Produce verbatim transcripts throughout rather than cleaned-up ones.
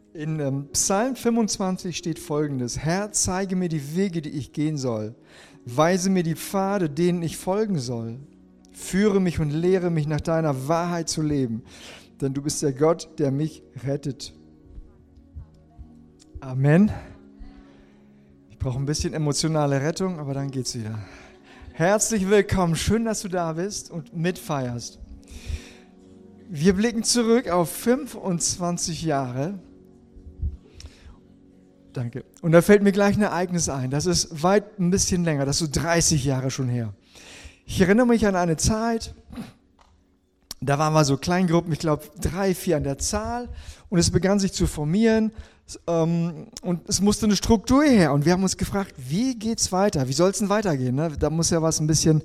In ähm, Psalm fünfundzwanzig steht Folgendes: Herr, zeige mir die Wege, die ich gehen soll. Weise mir die Pfade, denen ich folgen soll. Führe mich und lehre mich, nach deiner Wahrheit zu leben. Denn du bist der Gott, der mich rettet. Amen. Ich brauche ein bisschen emotionale Rettung, aber dann geht's wieder. Herzlich willkommen. Schön, dass du da bist und mitfeierst. Wir blicken zurück auf fünfundzwanzig Jahre. Danke. Und da fällt mir gleich ein Ereignis ein. Das ist weit ein bisschen länger. Das ist so dreißig Jahre schon her. Ich erinnere mich an eine Zeit, da waren wir so Kleingruppen, ich glaube drei, vier an der Zahl. Und es begann sich zu formieren. Ähm, und es musste eine Struktur her. Und wir haben uns gefragt, wie geht's weiter? Wie soll es denn weitergehen? Ne? Da muss ja was ein bisschen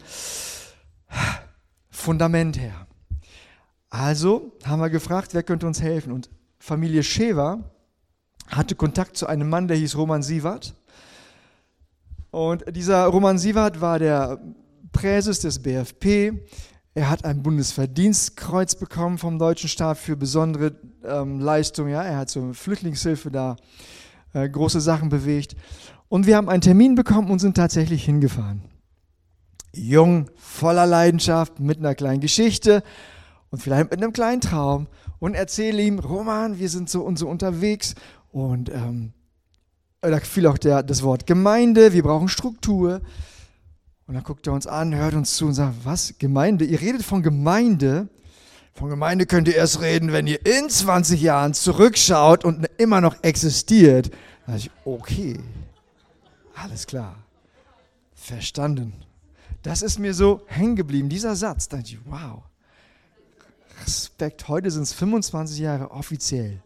Fundament her. Also haben wir gefragt, wer könnte uns helfen? Und Familie Schewer hatte Kontakt zu einem Mann, der hieß Roman Siewert. Und dieser Roman Siewert war der Präses des B F P. Er hat ein Bundesverdienstkreuz bekommen vom deutschen Staat für besondere ähm, Leistungen. Ja, er hat so Flüchtlingshilfe da äh, große Sachen bewegt. Und wir haben einen Termin bekommen und sind tatsächlich hingefahren. Jung, voller Leidenschaft, mit einer kleinen Geschichte und vielleicht mit einem kleinen Traum. Und erzähle ihm, Roman, wir sind so und so unterwegs. Und ähm, da fiel auch der, das Wort Gemeinde, wir brauchen Struktur. Und dann guckt er uns an, hört uns zu und sagt, was, Gemeinde? Ihr redet von Gemeinde? Von Gemeinde könnt ihr erst reden, wenn ihr in zwanzig Jahren zurückschaut und immer noch existiert. Da dachte ich, okay, alles klar, verstanden. Das ist mir so hängen geblieben, dieser Satz. Da dachte ich, wow, Respekt, heute sind es fünfundzwanzig Jahre offiziell.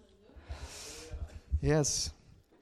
Yes.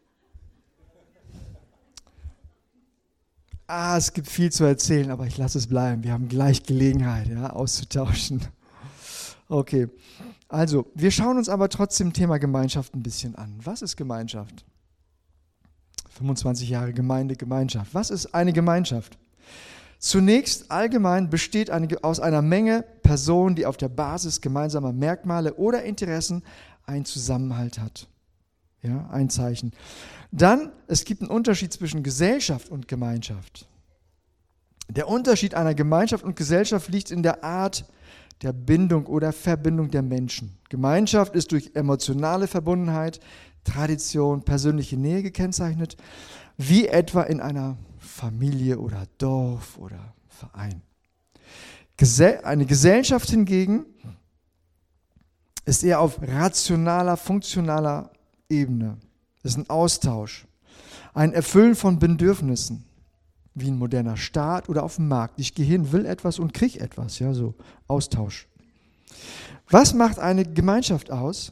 Ah, es gibt viel zu erzählen, aber ich lasse es bleiben. Wir haben gleich Gelegenheit, ja, auszutauschen. Okay, also wir schauen uns aber trotzdem Thema Gemeinschaft ein bisschen an. Was ist Gemeinschaft? fünfundzwanzig Jahre Gemeinde, Gemeinschaft. Was ist eine Gemeinschaft? Zunächst allgemein besteht eine, aus einer Menge Personen, die auf der Basis gemeinsamer Merkmale oder Interessen einen Zusammenhalt hat. Ja, ein Zeichen. Dann, es gibt einen Unterschied zwischen Gesellschaft und Gemeinschaft. Der Unterschied einer Gemeinschaft und Gesellschaft liegt in der Art der Bindung oder Verbindung der Menschen. Gemeinschaft ist durch emotionale Verbundenheit, Tradition, persönliche Nähe gekennzeichnet, wie etwa in einer Familie oder Dorf oder Verein. Gesell- eine Gesellschaft hingegen ist eher auf rationaler, funktionaler Ebene. Das ist ein Austausch, ein Erfüllen von Bedürfnissen, wie ein moderner Staat oder auf dem Markt. Ich gehe hin, will etwas und kriege etwas, ja, so Austausch. Was macht eine Gemeinschaft aus?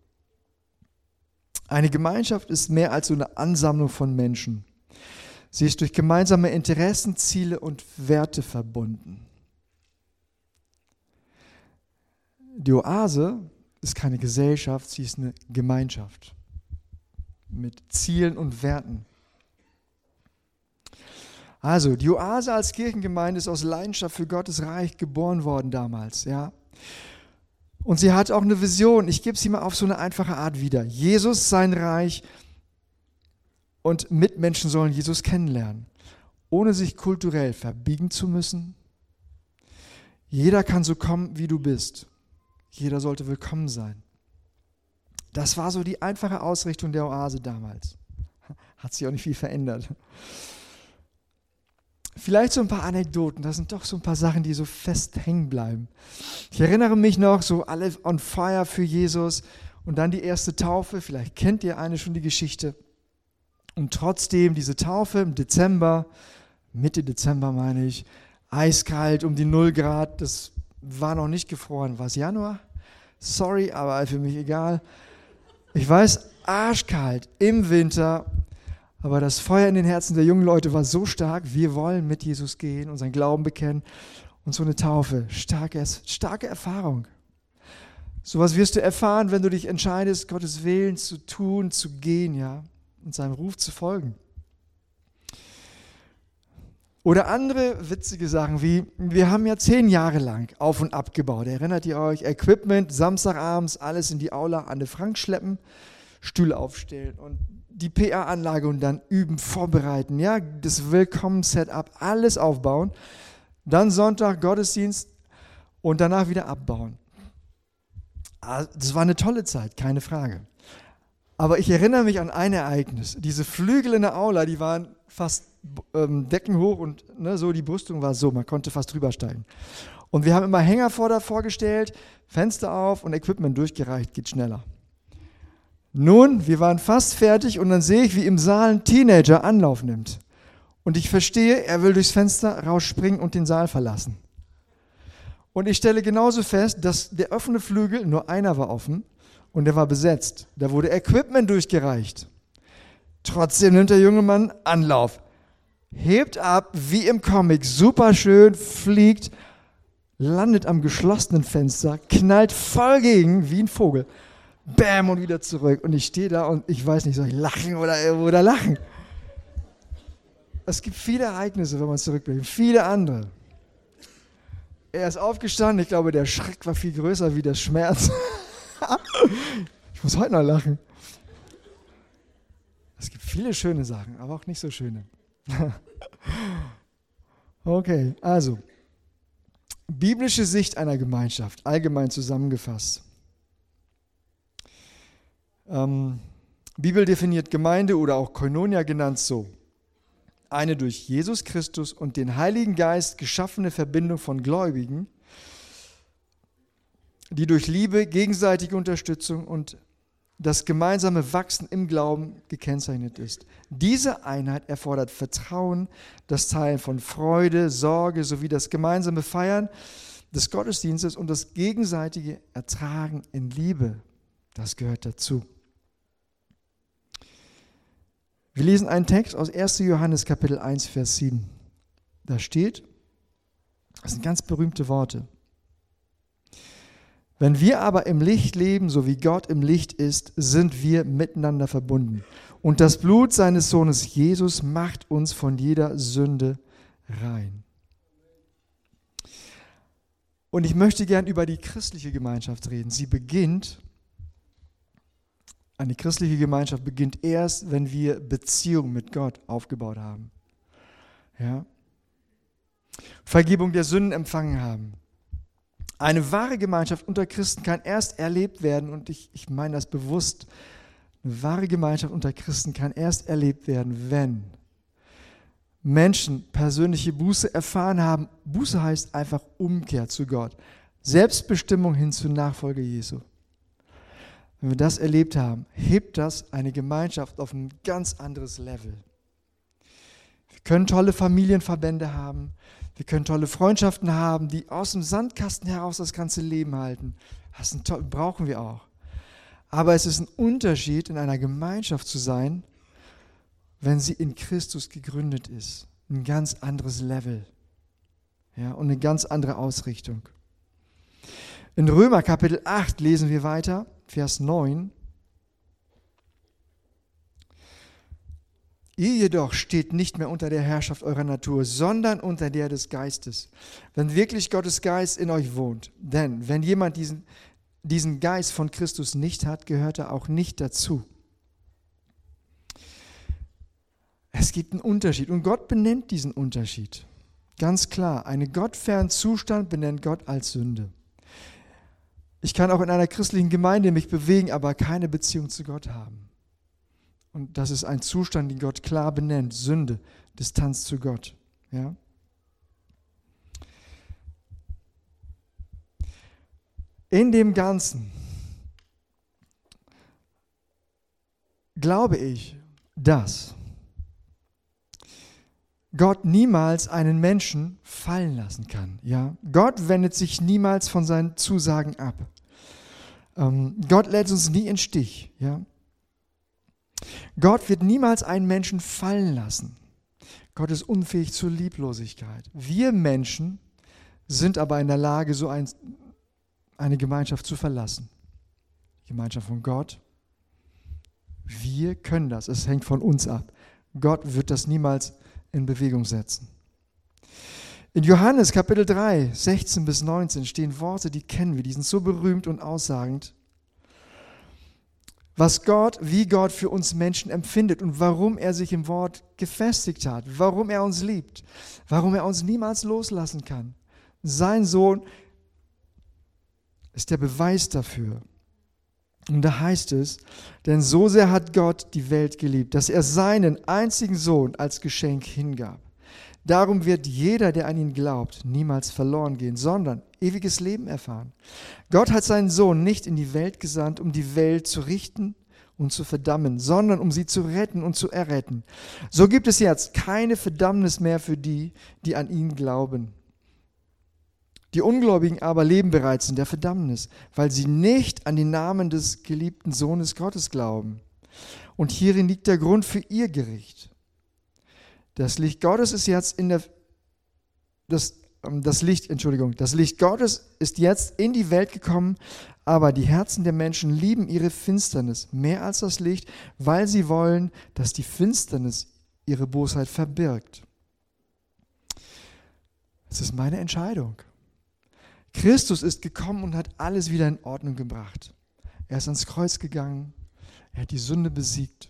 Eine Gemeinschaft ist mehr als so eine Ansammlung von Menschen. Sie ist durch gemeinsame Interessen, Ziele und Werte verbunden. Die Oase ist keine Gesellschaft, sie ist eine Gemeinschaft mit Zielen und Werten. Also, die Oase als Kirchengemeinde ist aus Leidenschaft für Gottes Reich geboren worden damals, ja. Und sie hat auch eine Vision. Ich gebe sie mal auf so eine einfache Art wieder. Jesus, sein Reich und Mitmenschen sollen Jesus kennenlernen, ohne sich kulturell verbiegen zu müssen. Jeder kann so kommen, wie du bist. Jeder sollte willkommen sein. Das war so die einfache Ausrichtung der Oase damals. Hat sich auch nicht viel verändert. Vielleicht so ein paar Anekdoten, das sind doch so ein paar Sachen, die so fest hängen bleiben. Ich erinnere mich noch, so alle on fire für Jesus und dann die erste Taufe, vielleicht kennt ihr eine schon die Geschichte. Und trotzdem diese Taufe im Dezember, Mitte Dezember meine ich, eiskalt um die null Grad, das war noch nicht gefroren. War es Januar? Sorry, aber für mich egal. Ich weiß, arschkalt im Winter, aber das Feuer in den Herzen der jungen Leute war so stark, wir wollen mit Jesus gehen, unseren Glauben bekennen und so eine Taufe, starke, starke Erfahrung. Sowas wirst du erfahren, wenn du dich entscheidest, Gottes Willen zu tun, zu gehen, ja, und seinem Ruf zu folgen. Oder andere witzige Sachen wie, wir haben ja zehn Jahre lang auf und ab gebaut. Erinnert ihr euch? Equipment, Samstagabends, alles in die Aula Anne Frank schleppen. Stühle aufstellen und die P A-Anlage und dann üben, vorbereiten, ja, das Willkommen-Setup, alles aufbauen. Dann Sonntag Gottesdienst und danach wieder abbauen. Das war eine tolle Zeit, keine Frage. Aber ich erinnere mich an ein Ereignis. Diese Flügel in der Aula, die waren fast ähm, deckenhoch und ne, so, die Brüstung war so, man konnte fast drüber steigen. Und wir haben immer Hänger vor davor gestellt, Fenster auf und Equipment durchgereicht, geht schneller. Nun, wir waren fast fertig und dann sehe ich, wie im Saal ein Teenager Anlauf nimmt. Und ich verstehe, er will durchs Fenster rausspringen und den Saal verlassen. Und ich stelle genauso fest, dass der offene Flügel, nur einer war offen und der war besetzt. Da wurde Equipment durchgereicht. Trotzdem nimmt der junge Mann Anlauf, hebt ab, wie im Comic, super schön, fliegt, landet am geschlossenen Fenster, knallt voll gegen, wie ein Vogel. Bäm und wieder zurück. Und ich stehe da und ich weiß nicht, soll ich lachen oder, oder lachen? Es gibt viele Ereignisse, wenn man zurückblickt, viele andere. Er ist aufgestanden, ich glaube, der Schreck war viel größer wie der Schmerz. Ich muss heute noch lachen. Es gibt viele schöne Sachen, aber auch nicht so schöne. Okay, also, biblische Sicht einer Gemeinschaft, allgemein zusammengefasst. Ähm, Bibel definiert Gemeinde oder auch Koinonia genannt so: eine durch Jesus Christus und den Heiligen Geist geschaffene Verbindung von Gläubigen, die durch Liebe, gegenseitige Unterstützung und das gemeinsame Wachsen im Glauben gekennzeichnet ist. Diese Einheit erfordert Vertrauen, das Teilen von Freude, Sorge sowie das gemeinsame Feiern des Gottesdienstes und das gegenseitige Ertragen in Liebe. Das gehört dazu. Wir lesen einen Text aus erster Johannes Kapitel eins, Vers sieben. Da steht, das sind ganz berühmte Worte: Wenn wir aber im Licht leben, so wie Gott im Licht ist, sind wir miteinander verbunden. Und das Blut seines Sohnes Jesus macht uns von jeder Sünde rein. Und ich möchte gern über die christliche Gemeinschaft reden. Sie beginnt, eine christliche Gemeinschaft beginnt erst, wenn wir Beziehung mit Gott aufgebaut haben. Ja? Vergebung der Sünden empfangen haben. Eine wahre Gemeinschaft unter Christen kann erst erlebt werden, und ich, ich meine das bewusst, eine wahre Gemeinschaft unter Christen kann erst erlebt werden, wenn Menschen persönliche Buße erfahren haben. Buße heißt einfach Umkehr zu Gott, Selbstbestimmung hin zur Nachfolge Jesu. Wenn wir das erlebt haben, hebt das eine Gemeinschaft auf ein ganz anderes Level. Wir können tolle Familienverbände haben, wir können tolle Freundschaften haben, die aus dem Sandkasten heraus das ganze Leben halten. Das ist toll, brauchen wir auch. Aber es ist ein Unterschied, in einer Gemeinschaft zu sein, wenn sie in Christus gegründet ist. Ein ganz anderes Level. Ja, und eine ganz andere Ausrichtung. In Römer Kapitel acht lesen wir weiter, Vers neun. Ihr jedoch steht nicht mehr unter der Herrschaft eurer Natur, sondern unter der des Geistes, wenn wirklich Gottes Geist in euch wohnt. Denn wenn jemand diesen, diesen Geist von Christus nicht hat, gehört er auch nicht dazu. Es gibt einen Unterschied und Gott benennt diesen Unterschied. Ganz klar, einen gottfernen Zustand benennt Gott als Sünde. Ich kann auch in einer christlichen Gemeinde mich bewegen, aber keine Beziehung zu Gott haben. Und das ist ein Zustand, den Gott klar benennt: Sünde, Distanz zu Gott. Ja? In dem Ganzen glaube ich, dass Gott niemals einen Menschen fallen lassen kann. Ja? Gott wendet sich niemals von seinen Zusagen ab. Ähm, Gott lässt uns nie im Stich. Ja? Gott wird niemals einen Menschen fallen lassen. Gott ist unfähig zur Lieblosigkeit. Wir Menschen sind aber in der Lage, so ein, eine Gemeinschaft zu verlassen. Die Gemeinschaft von Gott. Wir können das. Es hängt von uns ab. Gott wird das niemals in Bewegung setzen. In Johannes Kapitel drei, sechzehn bis neunzehn stehen Worte, die kennen wir, die sind so berühmt und aussagend. was Gott, wie Gott für uns Menschen empfindet und warum er sich im Wort gefestigt hat, warum er uns liebt, warum er uns niemals loslassen kann. Sein Sohn ist der Beweis dafür. Und da heißt es, denn so sehr hat Gott die Welt geliebt, dass er seinen einzigen Sohn als Geschenk hingab. Darum wird jeder, der an ihn glaubt, niemals verloren gehen, sondern ewiges Leben erfahren. Gott hat seinen Sohn nicht in die Welt gesandt, um die Welt zu richten und zu verdammen, sondern um sie zu retten und zu erretten. So gibt es jetzt keine Verdammnis mehr für die, die an ihn glauben. Die Ungläubigen aber leben bereits in der Verdammnis, weil sie nicht an den Namen des geliebten Sohnes Gottes glauben. Und hierin liegt der Grund für ihr Gericht. Das Licht Gottes ist jetzt in der das, das Licht, Entschuldigung, das Licht Gottes ist jetzt in die Welt gekommen, aber die Herzen der Menschen lieben ihre Finsternis mehr als das Licht, weil sie wollen, dass die Finsternis ihre Bosheit verbirgt. Das ist meine Entscheidung. Christus ist gekommen und hat alles wieder in Ordnung gebracht. Er ist ans Kreuz gegangen, er hat die Sünde besiegt.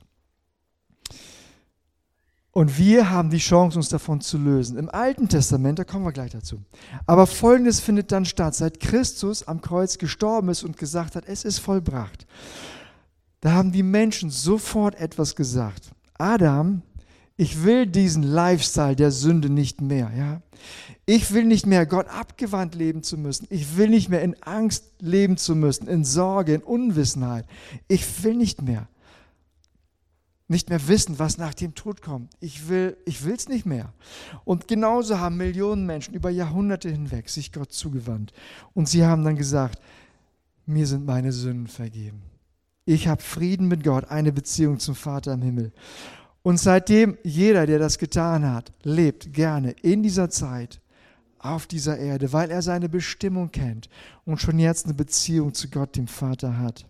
Und wir haben die Chance, uns davon zu lösen. Im Alten Testament, da kommen wir gleich dazu. Aber Folgendes findet dann statt, seit Christus am Kreuz gestorben ist und gesagt hat, es ist vollbracht. Da haben die Menschen sofort etwas gesagt. Adam, ich will diesen Lifestyle der Sünde nicht mehr. Ja? Ich will nicht mehr Gott abgewandt leben zu müssen. Ich will nicht mehr in Angst leben zu müssen, in Sorge, in Unwissenheit. Ich will nicht mehr. Nicht mehr wissen, was nach dem Tod kommt. Ich will, ich will es nicht mehr. Und genauso haben Millionen Menschen über Jahrhunderte hinweg sich Gott zugewandt. Und sie haben dann gesagt, mir sind meine Sünden vergeben. Ich habe Frieden mit Gott, eine Beziehung zum Vater im Himmel. Und seitdem jeder, der das getan hat, lebt gerne in dieser Zeit auf dieser Erde, weil er seine Bestimmung kennt und schon jetzt eine Beziehung zu Gott, dem Vater, hat.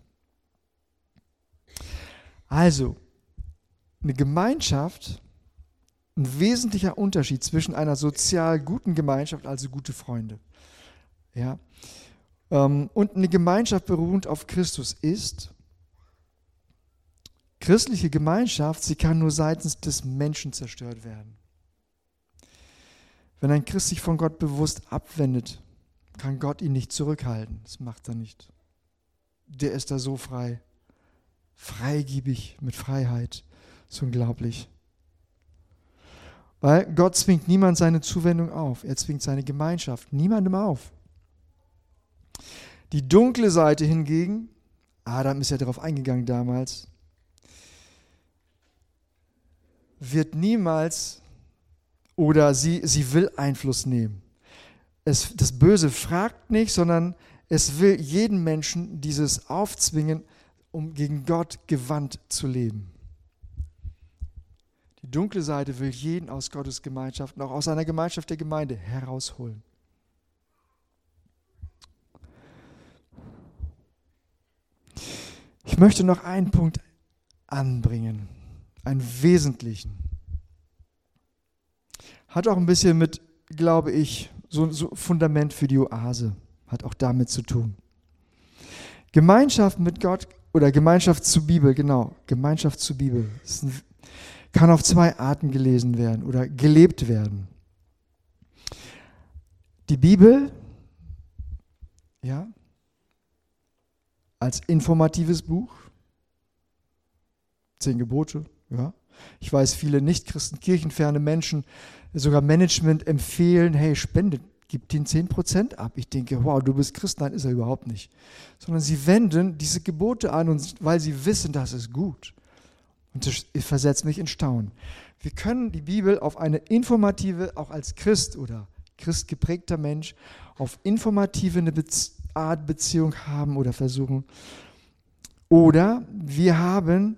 Also, eine Gemeinschaft, ein wesentlicher Unterschied zwischen einer sozial guten Gemeinschaft, also gute Freunde, ja, und eine Gemeinschaft beruhend auf Christus ist, christliche Gemeinschaft, sie kann nur seitens des Menschen zerstört werden. Wenn ein Christ sich von Gott bewusst abwendet, kann Gott ihn nicht zurückhalten. Das macht er nicht. Der ist da so frei, freigebig mit Freiheit. Das ist unglaublich. Weil Gott zwingt niemand seine Zuwendung auf. Er zwingt seine Gemeinschaft niemandem auf. Die dunkle Seite hingegen, Adam ist ja darauf eingegangen damals, wird niemals oder sie, sie will Einfluss nehmen. Es, das Böse fragt nicht, sondern es will jeden Menschen dieses aufzwingen, um gegen Gott gewandt zu leben. Die dunkle Seite will jeden aus Gottes Gemeinschaft, auch aus einer Gemeinschaft der Gemeinde, herausholen. Ich möchte noch einen Punkt anbringen, einen wesentlichen. Hat auch ein bisschen mit, glaube ich, so ein Fundament für die Oase, hat auch damit zu tun. Gemeinschaft mit Gott oder Gemeinschaft zur Bibel, genau, Gemeinschaft zur Bibel, ist ein, kann auf zwei Arten gelesen werden oder gelebt werden. Die Bibel, ja, als informatives Buch, zehn Gebote, ja. Ich weiß, viele Nicht-Christen, kirchenferne Menschen, sogar Management empfehlen, hey, spendet, gib den zehn Prozent ab. Ich denke, wow, du bist Christ. Nein, ist er überhaupt nicht. Sondern sie wenden diese Gebote an, und, weil sie wissen, das ist gut. Und das versetzt mich in Staunen. Wir können die Bibel auf eine informative, auch als Christ oder christgeprägter Mensch, auf informative eine Bezie- Art Beziehung haben oder versuchen. Oder wir haben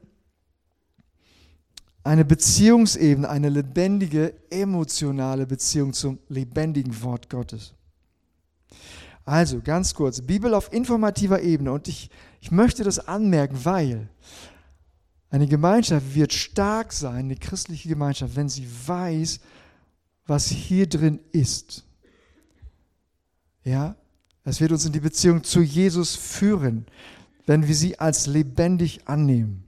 eine Beziehungsebene, eine lebendige, emotionale Beziehung zum lebendigen Wort Gottes. Also, ganz kurz, Bibel auf informativer Ebene. Und ich, ich möchte das anmerken, weil eine Gemeinschaft wird stark sein, eine christliche Gemeinschaft, wenn sie weiß, was hier drin ist. Ja, es wird uns in die Beziehung zu Jesus führen. wenn wir sie als lebendig annehmen.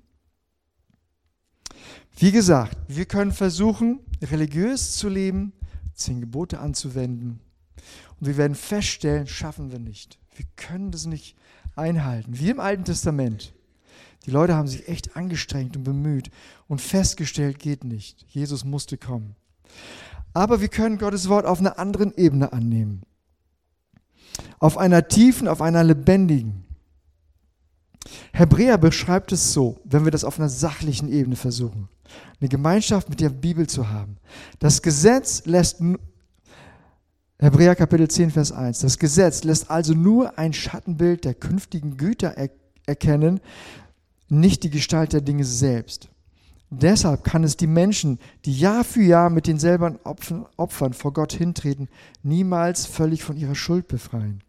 Wie gesagt, wir können versuchen, religiös zu leben, zehn Gebote anzuwenden. Und wir werden feststellen, schaffen wir nicht. Wir können das nicht einhalten. Wie im Alten Testament. Die Leute haben sich echt angestrengt und bemüht und festgestellt, geht nicht. Jesus musste kommen. Aber wir können Gottes Wort auf einer anderen Ebene annehmen. Auf einer tiefen, auf einer lebendigen. Hebräer beschreibt es so, wenn wir das auf einer sachlichen Ebene versuchen, eine Gemeinschaft mit der Bibel zu haben. Das Gesetz lässt, Hebräer Kapitel zehn, Vers eins, das Gesetz lässt also nur ein Schattenbild der künftigen Güter er- erkennen, nicht die Gestalt der Dinge selbst. Deshalb kann es die Menschen, die Jahr für Jahr mit denselben Opfern, Opfern vor Gott hintreten, niemals völlig von ihrer Schuld befreien.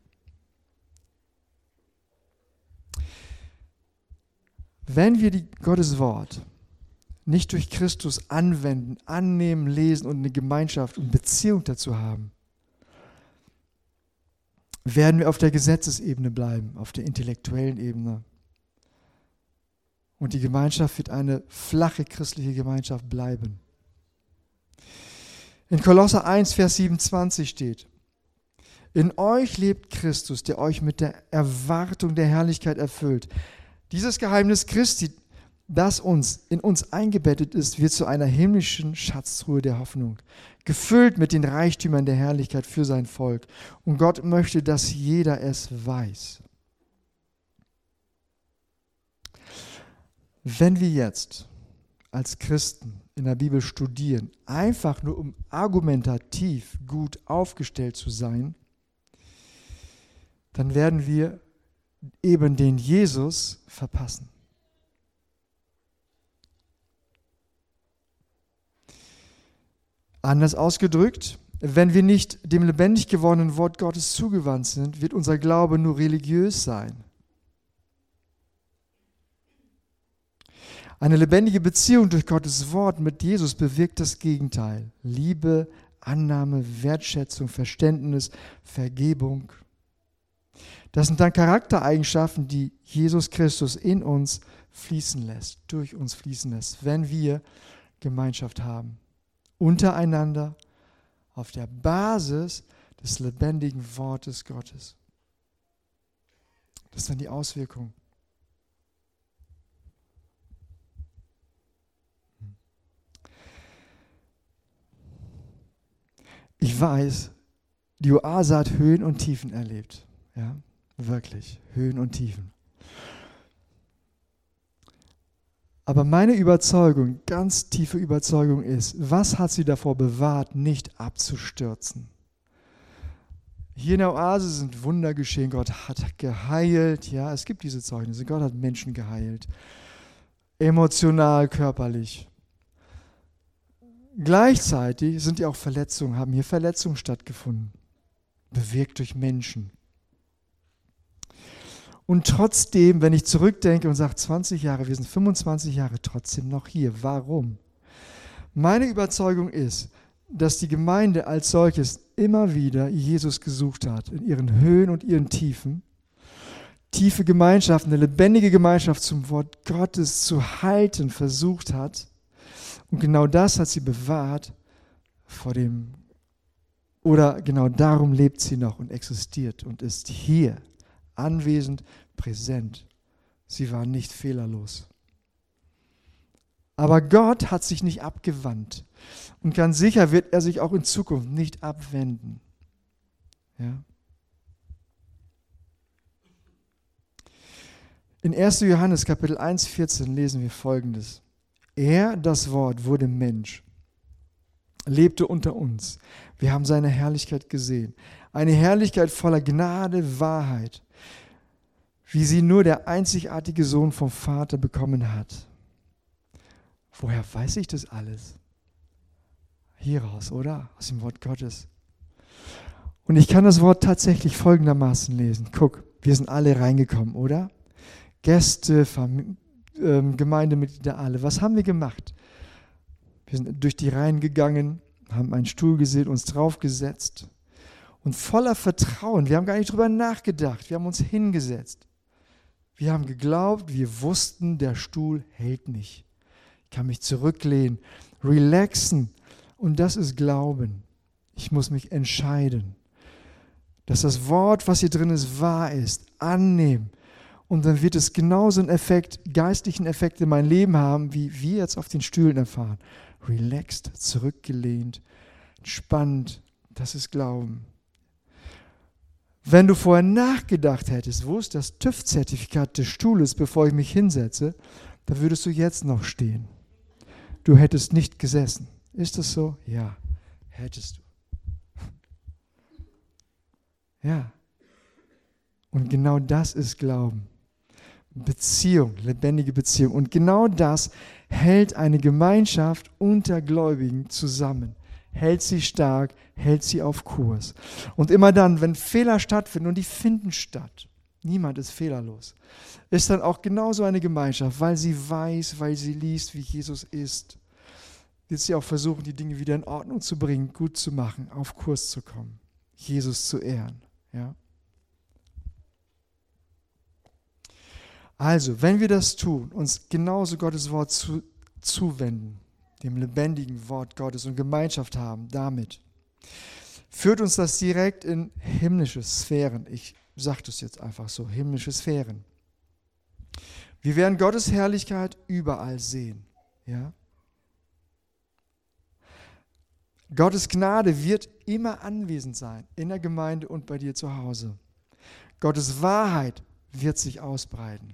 Wenn wir die Gottes Wort nicht durch Christus anwenden, annehmen, lesen und eine Gemeinschaft und Beziehung dazu haben, werden wir auf der Gesetzesebene bleiben, auf der intellektuellen Ebene. Und die Gemeinschaft wird eine flache christliche Gemeinschaft bleiben. In Kolosser eins, Vers siebenundzwanzig steht: In euch lebt Christus, der euch mit der Erwartung der Herrlichkeit erfüllt. Dieses Geheimnis Christi, das uns in uns eingebettet ist, wird zu einer himmlischen Schatztruhe der Hoffnung, gefüllt mit den Reichtümern der Herrlichkeit für sein Volk. Und Gott möchte, dass jeder es weiß. Wenn wir jetzt als Christen in der Bibel studieren, einfach nur um argumentativ gut aufgestellt zu sein, dann werden wir eben den Jesus verpassen. Anders ausgedrückt, wenn wir nicht dem lebendig gewordenen Wort Gottes zugewandt sind, wird unser Glaube nur religiös sein. Eine lebendige Beziehung durch Gottes Wort mit Jesus bewirkt das Gegenteil. Liebe, Annahme, Wertschätzung, Verständnis, Vergebung. Das sind dann Charaktereigenschaften, die Jesus Christus in uns fließen lässt, durch uns fließen lässt, wenn wir Gemeinschaft haben. Untereinander auf der Basis des lebendigen Wortes Gottes. Das ist dann die Auswirkung. Ich weiß, die Oase hat Höhen und Tiefen erlebt. Ja, wirklich, Höhen und Tiefen. Aber meine Überzeugung, ganz tiefe Überzeugung ist, was hat sie davor bewahrt, nicht abzustürzen? Hier in der Oase sind Wunder geschehen, Gott hat geheilt, ja, es gibt diese Zeugnisse, Gott hat Menschen geheilt, emotional, körperlich. Gleichzeitig sind ja auch Verletzungen, haben hier Verletzungen stattgefunden, bewirkt durch Menschen. Und trotzdem, wenn ich zurückdenke und sage, zwanzig Jahre, wir sind fünfundzwanzig Jahre trotzdem noch hier. Warum? Meine Überzeugung ist, dass die Gemeinde als solches immer wieder Jesus gesucht hat, in ihren Höhen und ihren Tiefen. Tiefe Gemeinschaft, eine lebendige Gemeinschaft zum Wort Gottes zu halten, versucht hat. Und genau das hat sie bewahrt vor dem, oder genau darum lebt sie noch und existiert und ist hier. Anwesend, präsent. Sie war nicht fehlerlos. Aber Gott hat sich nicht abgewandt. Und ganz sicher wird er sich auch in Zukunft nicht abwenden. Ja? In erster Johannes Kapitel eins, vierzehn lesen wir Folgendes. Er, das Wort, wurde Mensch, lebte unter uns. Wir haben seine Herrlichkeit gesehen. Eine Herrlichkeit voller Gnade, Wahrheit, wie sie nur der einzigartige Sohn vom Vater bekommen hat. Woher weiß ich das alles? Hieraus, oder? Aus dem Wort Gottes. Und ich kann das Wort tatsächlich folgendermaßen lesen. Guck, wir sind alle reingekommen, oder? Gäste, Fam- ähm, Gemeindemitglieder, alle. Was haben wir gemacht? Wir sind durch die Reihen gegangen, haben einen Stuhl gesehen, uns draufgesetzt und voller Vertrauen, wir haben gar nicht drüber nachgedacht, wir haben uns hingesetzt. Wir haben geglaubt, wir wussten, der Stuhl hält nicht. Ich kann mich zurücklehnen, relaxen. Und das ist Glauben. Ich muss mich entscheiden, dass das Wort, was hier drin ist, wahr ist. Annehmen. Und dann wird es genauso einen Effekt, geistlichen Effekt in mein Leben haben, wie wir jetzt auf den Stühlen erfahren. Relaxed, zurückgelehnt, entspannt. Das ist Glauben. Wenn du vorher nachgedacht hättest, wo ist das TÜV-Zertifikat des Stuhles, bevor ich mich hinsetze, dann würdest du jetzt noch stehen. Du hättest nicht gesessen. Ist das so? Ja, hättest du. Ja. Und genau das ist Glauben. Beziehung, lebendige Beziehung. Und genau das hält eine Gemeinschaft unter Gläubigen zusammen. Hält sie stark, hält sie auf Kurs. Und immer dann, wenn Fehler stattfinden, und die finden statt, niemand ist fehlerlos, ist dann auch genauso eine Gemeinschaft, weil sie weiß, weil sie liest, wie Jesus ist, wird sie auch versuchen, die Dinge wieder in Ordnung zu bringen, gut zu machen, auf Kurs zu kommen, Jesus zu ehren. Ja? Also, wenn wir das tun, uns genauso Gottes Wort zu, zuwenden, dem lebendigen Wort Gottes und Gemeinschaft haben damit, führt uns das direkt in himmlische Sphären. Ich sage das jetzt einfach so, himmlische Sphären. Wir werden Gottes Herrlichkeit überall sehen. Ja? Gottes Gnade wird immer anwesend sein, in der Gemeinde und bei dir zu Hause. Gottes Wahrheit wird sich ausbreiten.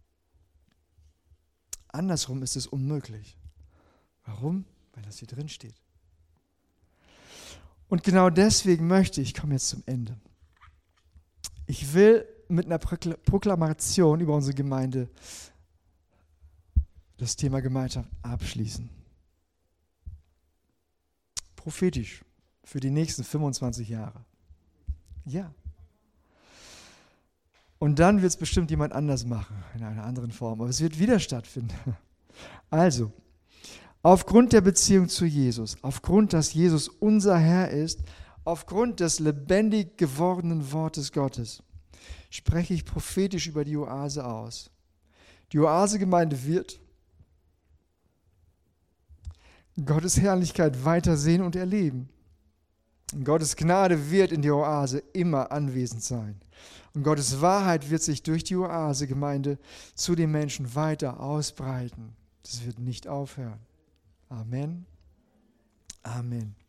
Andersrum ist es unmöglich. Warum? Weil das hier drin steht. Und genau deswegen möchte ich, ich komme jetzt zum Ende, ich will mit einer Proklamation über unsere Gemeinde das Thema Gemeinschaft abschließen. Prophetisch für die nächsten fünfundzwanzig Jahre. Ja. Und dann wird es bestimmt jemand anders machen, in einer anderen Form, aber es wird wieder stattfinden. Also, aufgrund der Beziehung zu Jesus, aufgrund, dass Jesus unser Herr ist, aufgrund des lebendig gewordenen Wortes Gottes, spreche ich prophetisch über die Oase aus. Die Oase-Gemeinde wird Gottes Herrlichkeit weiter sehen und erleben. Und Gottes Gnade wird in der Oase immer anwesend sein. Und Gottes Wahrheit wird sich durch die Oase-Gemeinde zu den Menschen weiter ausbreiten. Das wird nicht aufhören. Amen. Amen.